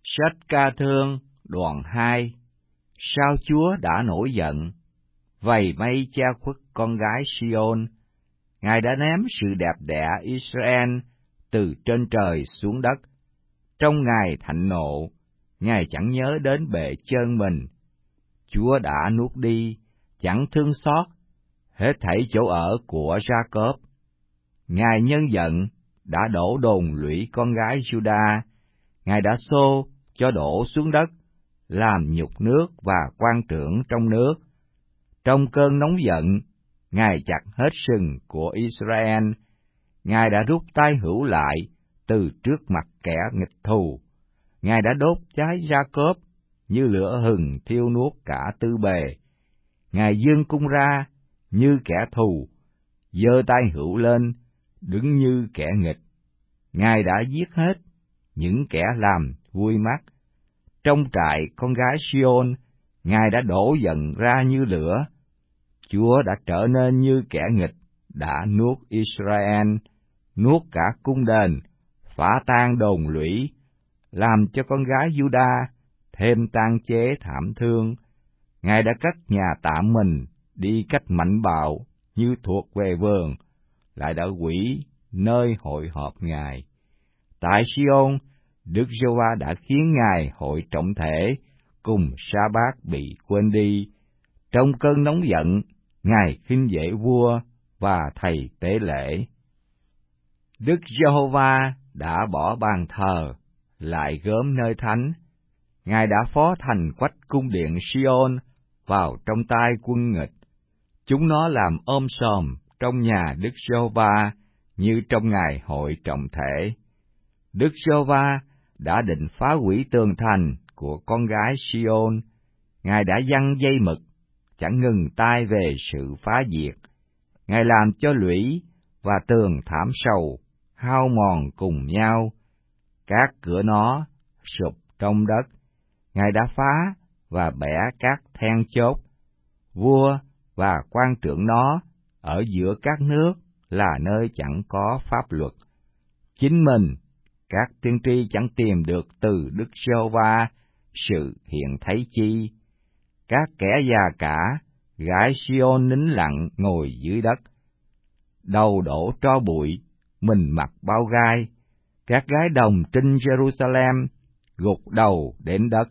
Sách Ca Thương đoạn 2. Sao Chúa đã nổi giận, vầy mây che khuất con gái Sion. Ngài đã ném sự đẹp đẽ Israel từ trên trời xuống đất. Trong ngày thạnh nộ, Ngài chẳng nhớ đến bệ chân mình. Chúa đã nuốt đi, chẳng thương xót, hết thảy chỗ ở của Gia-cốp. Ngài nhân giận, đã đổ đồn lũy con gái Juda. Ngài đã xô cho đổ xuống đất, làm nhục nước và quan trưởng trong nước. Trong cơn nóng giận, Ngài chặt hết sừng của Israel. Ngài đã rút tay hữu lại từ trước mặt kẻ nghịch thù. Ngài đã đốt cháy Gia-cốp như lửa hừng thiêu nuốt cả tư bề. Ngài giương cung ra như kẻ thù, giơ tay hữu lên, đứng như kẻ nghịch. Ngài đã giết hết những kẻ làm vui mắt. Trong trại con gái Sion, Ngài đã đổ giận ra như lửa. Chúa đã trở nên như kẻ nghịch, đã nuốt Israel, nuốt cả cung đền, phá tan đồn lũy, làm cho con gái Juda thêm tang chế thảm thương. Ngài đã cất nhà tạm mình đi cách mạnh bạo như thuộc về vườn, lại đã hủy nơi hội họp Ngài. Tại Sion, Đức Giê-hô-va đã khiến Ngài hội trọng thể, cùng Sa-bát bị quên đi. Trong cơn nóng giận, Ngài khinh dễ vua và thầy tế lễ. Đức Giê-hô-va đã bỏ bàn thờ, lại gớm nơi thánh. Ngài đã phó thành quách cung điện Sion vào trong tay quân nghịch. Chúng nó làm ôm sòm trong nhà Đức Giê-hô-va như trong ngày hội trọng thể. Đức Giê-hô-va đã định phá hủy tường thành của con gái Sion. Ngài đã giăng dây mực, chẳng ngừng tay về sự phá diệt. Ngài làm cho lũy và tường thảm sầu hao mòn cùng nhau. Các cửa nó sụp trong đất. Ngài đã phá và bẻ các then chốt. Vua và quan trưởng nó ở giữa các nước là nơi chẳng có pháp luật. Chính mình, các tiên tri chẳng tìm được từ Đức Giê-hô-va sự hiện thấy chi. Các kẻ già cả, gái Sion nín lặng ngồi dưới đất. Đầu đổ tro bụi, mình mặc bao gai. Các gái đồng trinh Jerusalem gục đầu đến đất.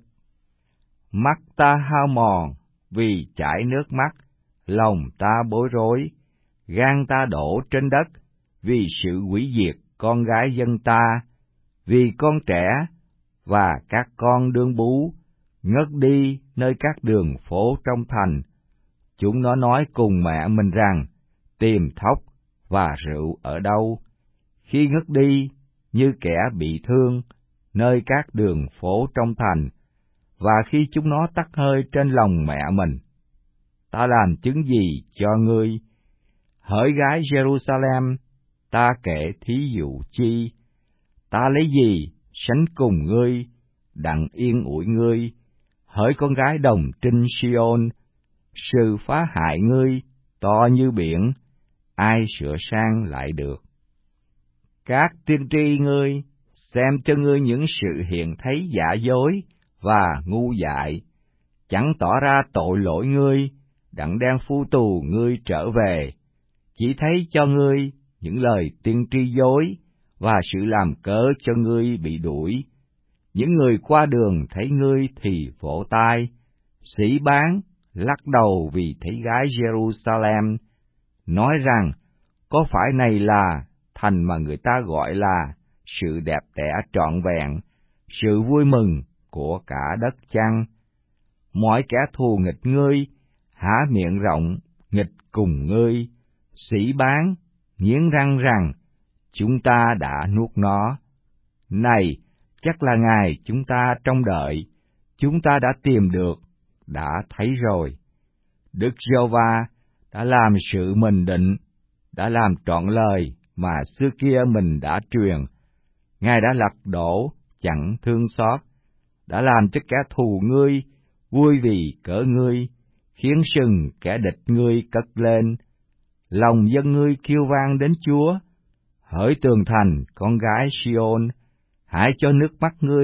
Mắt ta hao mòn vì chảy nước mắt, lòng ta bối rối, gan ta đổ trên đất vì sự hủy diệt con gái dân ta, vì con trẻ và các con đương bú ngất đi nơi các đường phố trong thành. Chúng nó nói cùng mẹ mình rằng, tìm thóc và rượu ở đâu? Khi ngất đi như kẻ bị thương nơi các đường phố trong thành, và khi chúng nó tắt hơi trên lòng mẹ mình. Ta làm chứng gì cho ngươi? Hỡi gái Jerusalem, ta kể thí dụ chi? Ta lấy gì sánh cùng ngươi, đặng yên ủi ngươi? Hỡi con gái đồng trinh Sion, sự phá hại ngươi to như biển, ai sửa sang lại được? Các tiên tri ngươi xem cho ngươi những sự hiện thấy giả dối và ngu dại, chẳng tỏ ra tội lỗi ngươi, đặng đem phu tù ngươi trở về, chỉ thấy cho ngươi những lời tiên tri dối và sự làm cớ cho ngươi bị đuổi. Những người qua đường thấy ngươi thì vỗ tay, sĩ bán lắc đầu vì thấy gái Jerusalem, nói rằng, có phải này là thành mà người ta gọi là sự đẹp đẽ trọn vẹn, sự vui mừng của cả đất chăng? Mọi kẻ thù nghịch ngươi há miệng rộng nghịch cùng ngươi, sĩ bán nghiến răng rằng, chúng ta đã nuốt nó. Này, chắc là ngày chúng ta trông đợi, chúng ta đã tìm được, đã thấy rồi. Đức Giê-hô-va đã làm sự mình định, đã làm trọn lời mà xưa kia mình đã truyền. Ngài đã lật đổ, chẳng thương xót, đã làm cho kẻ thù ngươi vui vì cỡ ngươi, khiến sừng kẻ địch ngươi cất lên. Lòng dân ngươi kêu vang đến Chúa. Hỡi tường thành con gái Sion, hãy cho nước mắt ngươi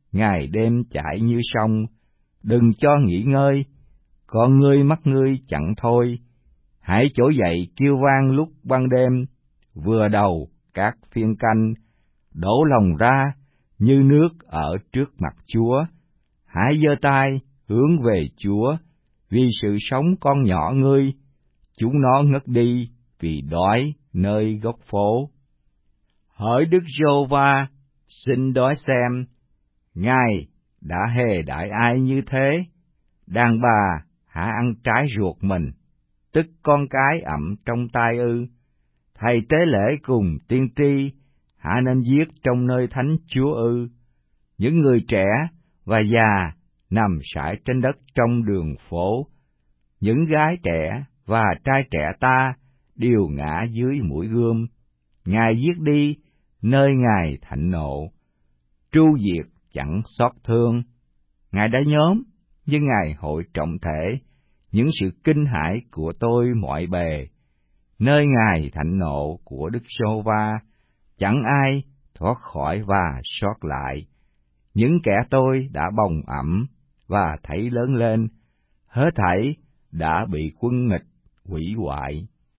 ngày đêm chạy như sông, đừng cho nghỉ ngơi, con ngươi mắt ngươi chẳng thôi. Hãy trỗi dậy kêu vang lúc ban đêm, vừa đầu các phiên canh, đổ lòng ra như nước ở trước mặt Chúa. Hãy giơ tay hướng về Chúa, vì sự sống con nhỏ ngươi, chúng nó ngất đi vì đói nơi góc phố. Hỡi Đức Giê-hô-va, xin đói xem, Ngài đã hề đãi ai như thế? Đàn bà hả ăn trái ruột mình, tức con cái ẵm trong tay ư? Thầy tế lễ cùng tiên tri hả nên giết trong nơi thánh Chúa ư? Những người trẻ và già nằm sải trên đất trong đường phố, những gái trẻ và trai trẻ ta đều ngã dưới mũi gươm. Ngài giết đi nơi Ngài thạnh nộ, tru diệt chẳng xót thương. Ngài đã nhóm, nhưng Ngài hội trọng thể những sự kinh hãi của tôi mọi bề. Nơi Ngài thạnh nộ của Đức Giê-hô-va, chẳng ai thoát khỏi và sót lại. Những kẻ tôi đã bồng ẵm và thấy lớn lên, hết thảy đã bị quân nghịch hủy hoại.